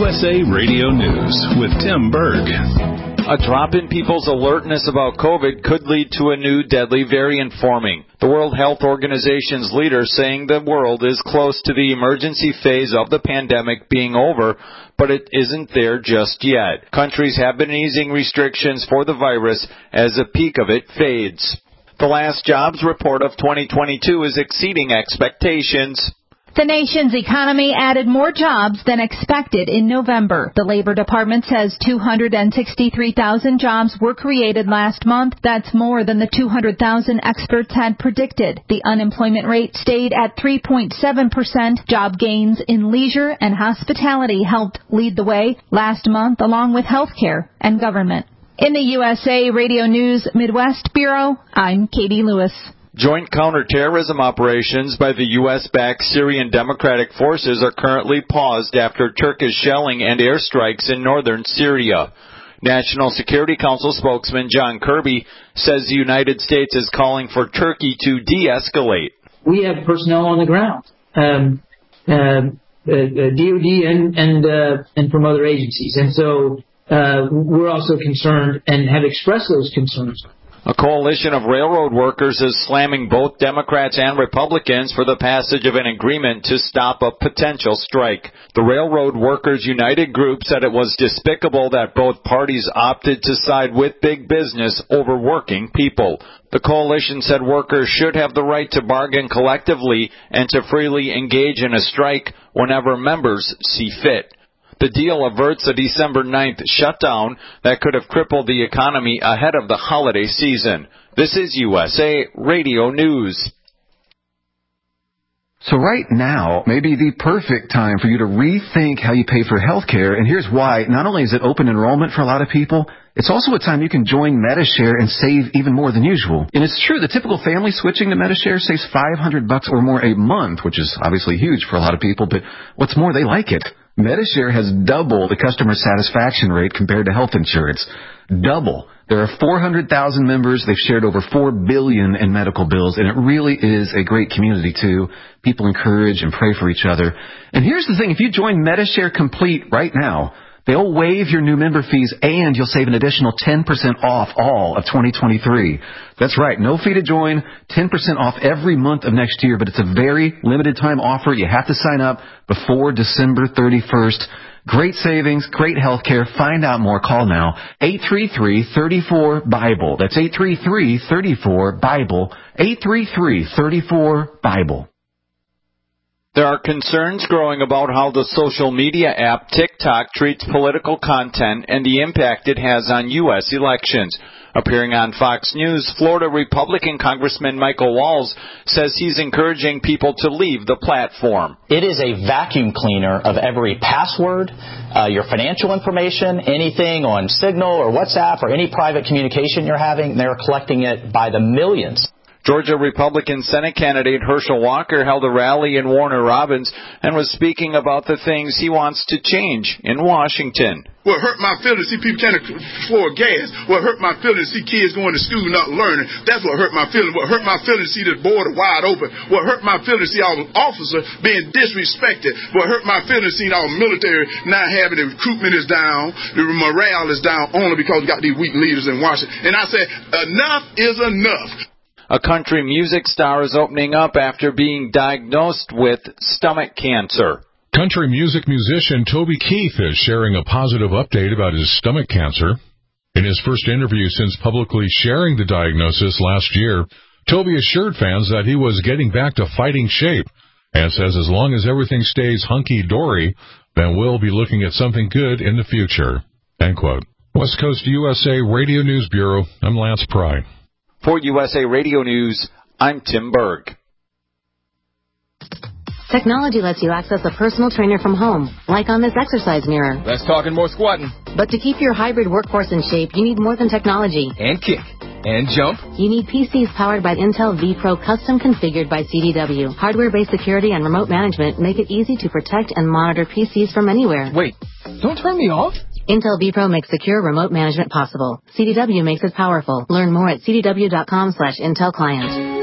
USA Radio News with Tim Berg. A drop in people's alertness about COVID could lead to a new deadly variant forming. The World Health Organization's leader saying the world is close to the emergency phase of the pandemic being over, but it isn't there just yet. Countries have been easing restrictions for the virus as the peak of it fades. The last jobs report of 2022 is exceeding expectations. The nation's economy added more jobs than expected in November. The Labor Department says 263,000 jobs were created last month. That's more than the 200,000 experts had predicted. The unemployment rate stayed at 3.7%. Job gains in leisure and hospitality helped lead the way last month, along with healthcare and government. In the USA Radio News Midwest Bureau, I'm Katie Lewis. Joint counterterrorism operations by the U.S.-backed Syrian Democratic Forces are currently paused after Turkish shelling and airstrikes in northern Syria. National Security Council spokesman John Kirby says the United States is calling for Turkey to de-escalate. We have personnel on the ground, DOD and from other agencies. And so we're also concerned and have expressed those concerns. A coalition of railroad workers is slamming both Democrats and Republicans for the passage of an agreement to stop a potential strike. The Railroad Workers United group said it was despicable that both parties opted to side with big business over working people. The coalition said workers should have the right to bargain collectively and to freely engage in a strike whenever members see fit. The deal averts a December 9th shutdown that could have crippled the economy ahead of the holiday season. This is USA Radio News. So right now may be the perfect time for you to rethink how you pay for health care. And here's why. Not only is it open enrollment for a lot of people, it's also a time you can join Medi-Share and save even more than usual. And it's true, the typical family switching to Medi-Share saves $500 or more a month, which is obviously huge for a lot of people. But what's more, they like it. Medi-Share has double the customer satisfaction rate compared to health insurance. Double. There are 400,000 members. They've shared over $4 billion in medical bills, and it really is a great community, too. People encourage and pray for each other. And here's the thing. If you join Medi-Share Complete right now, they'll waive your new member fees, and you'll save an additional 10% off all of 2023. That's right. No fee to join, 10% off every month of next year, but it's a very limited time offer. You have to sign up before December 31st. Great savings, great health care. Find out more. Call now. 833-34-BIBLE. That's 833-34-BIBLE. 833-34-BIBLE. There are concerns growing about how the social media app TikTok treats political content and the impact it has on U.S. elections. Appearing on Fox News, Florida Republican Congressman Michael Walz says he's encouraging people to leave the platform. It is a vacuum cleaner of every password, your financial information, anything on Signal or WhatsApp or any private communication you're having. They're collecting it by the millions. Georgia Republican Senate candidate Herschel Walker held a rally in Warner Robins and was speaking about the things he wants to change in Washington. What hurt my feelings, see people can't afford gas. What hurt my feelings, see kids going to school not learning. That's what hurt my feelings. What hurt my feelings, see the border wide open. What hurt my feelings, see our officers being disrespected. What hurt my feelings, see our military not having the recruitment is down, the morale is down only because we got these weak leaders in Washington. And I said, enough is enough. A country music star is opening up after being diagnosed with stomach cancer. Country music musician Toby Keith is sharing a positive update about his stomach cancer. In his first interview since publicly sharing the diagnosis last year, Toby assured fans that he was getting back to fighting shape and says as long as everything stays hunky-dory, then we'll be looking at something good in the future. End quote. West Coast USA Radio News Bureau, I'm Lance Pry. For USA Radio News, I'm Tim Berg. Technology lets you access a personal trainer from home, like on this exercise mirror. Less talking, more squatting. But to keep your hybrid workforce in shape, you need more than technology. And kick. And jump. You need PCs powered by Intel vPro, custom configured by CDW. Hardware-based security and remote management make it easy to protect and monitor PCs from anywhere. Wait, don't turn me off. Intel vPro makes secure remote management possible. CDW makes it powerful. Learn more at cdw.com/Intel Client.